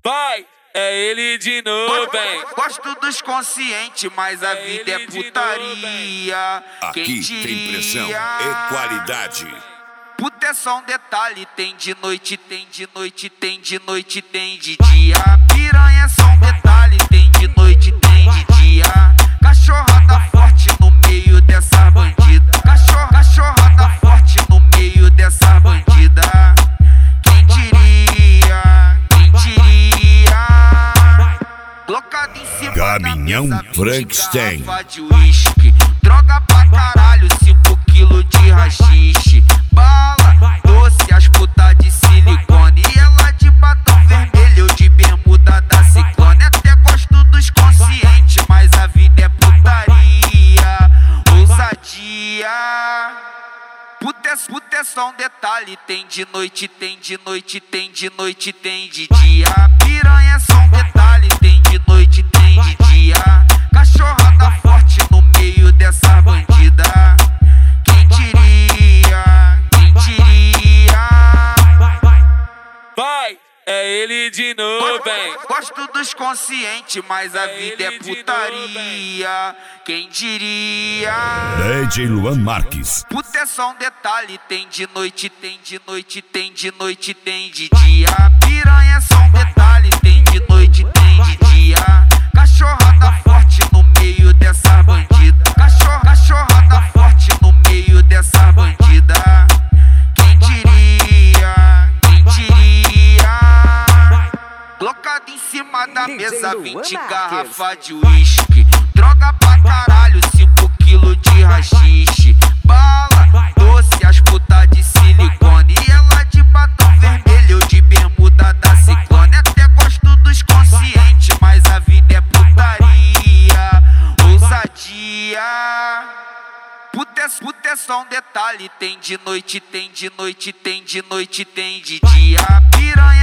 Vai, é ele de novo, hein? Gosto dos conscientes, mas a vida é putaria. Aqui tem pressão e qualidade. Puta é só um detalhe, tem de noite, tem de noite, tem de noite, tem de dia. Piranha é só um detalhe, tem de noite, tem de dia. Cachorrada forte no meio dessa bandida. Cachorrada forte no meio dessa bandida. Quem diria, quem diria? Colocado em cima Caminhão da mesa, Frankenstein. garrafa de uísque. Droga pra caralho, 5 quilos de rachixe. Bala, doce, as putas de silicone. E ela de batom vermelho, eu de bermuda da Ciclone. Até gosto dos conscientes, mas a vida é putaria. Ousadia. Puta é só um detalhe, tem de noite, tem de noite, tem de noite, tem de dia. Piranha é só um detalhe, tem de noite, tem de dia. Cachorrada forte no meio dessa bandida. Quem diria, quem diria? Vai, é ele de novo, hein? Gosto dos conscientes, mas a vida é putaria. Quem diria? DJ Luan Marques. Puta é só um detalhe, tem de noite, tem de noite, tem de noite, tem de dia. Piranha é só um detalhe, tem de noite, tem de dia. Cachorrada forte no meio dessa bandida. Cachorrada forte no meio dessa bandida. Quem diria, quem diria? Colocado em cima da mesa, 20 garrafa de uísque. Droga pra caralho, 5 quilos de rachixe. Bala, doce, as putas de silicone. E ela de batom vermelho, eu de bermuda da Ciclone. Até gosto dos conscientes, mas a vida é putaria. Ousadia. Puta é só um detalhe, tem de noite, tem de noite, tem de noite, tem de dia. Piranha